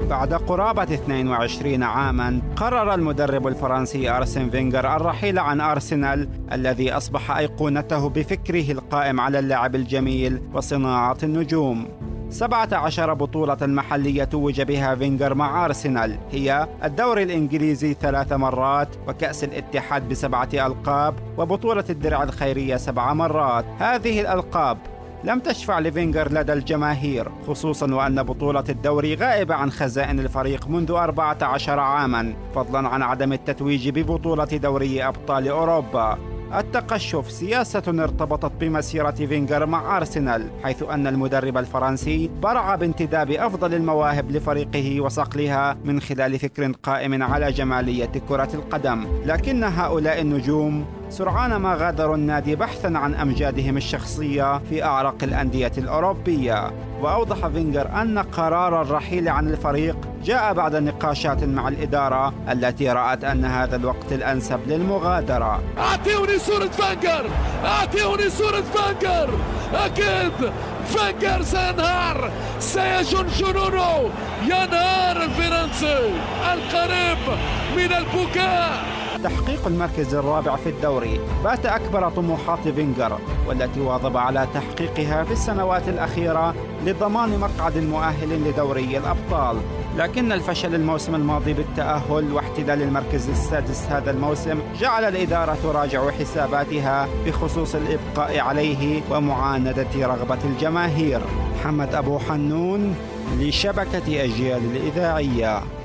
بعد قرابة 22 عاما قرر المدرب الفرنسي أرسن فينغر الرحيل عن أرسنال الذي أصبح أيقونته بفكره القائم على اللعب الجميل وصناعة النجوم. 17 بطولة محلية توج بها فينغر مع أرسنال هي الدوري الإنجليزي 3 مرات، وكأس الاتحاد ب7 ألقاب، وبطولة الدرع الخيرية 7 مرات. هذه الألقاب لم تشفع لفينغر لدى الجماهير، خصوصا وأن بطولة الدوري غائبة عن خزائن الفريق منذ 14 عاما، فضلا عن عدم التتويج ببطولة دوري أبطال أوروبا. التقشف سياسة ارتبطت بمسيرة فينغر مع أرسنال، حيث أن المدرب الفرنسي برع بانتداب أفضل المواهب لفريقه وصقلها من خلال فكر قائم على جمالية كرة القدم. لكن هؤلاء النجوم سرعان ما غادروا النادي بحثا عن أمجادهم الشخصية في أعرق الأندية الأوروبية. وأوضح فينغر أن قرار الرحيل عن الفريق جاء بعد نقاشات مع الإدارة التي رأت أن هذا الوقت الأنسب للمغادرة. أعطيوني صورة فينغر، أعطيوني صورة فينغر، أكيد فينغر سينهار، سيجنونه، ينهار الفرنسي القريب من البكاء. تحقيق المركز الرابع في الدوري بات أكبر طموحات فينغر، والتي واظب على تحقيقها في السنوات الأخيرة لضمان مقعد مؤهل لدوري الأبطال. لكن الفشل الموسم الماضي بالتأهل واحتلال المركز السادس هذا الموسم جعل الإدارة تراجع حساباتها بخصوص الإبقاء عليه ومعاندة رغبة الجماهير. محمد أبو حنون لشبكة أجيال الإذاعية.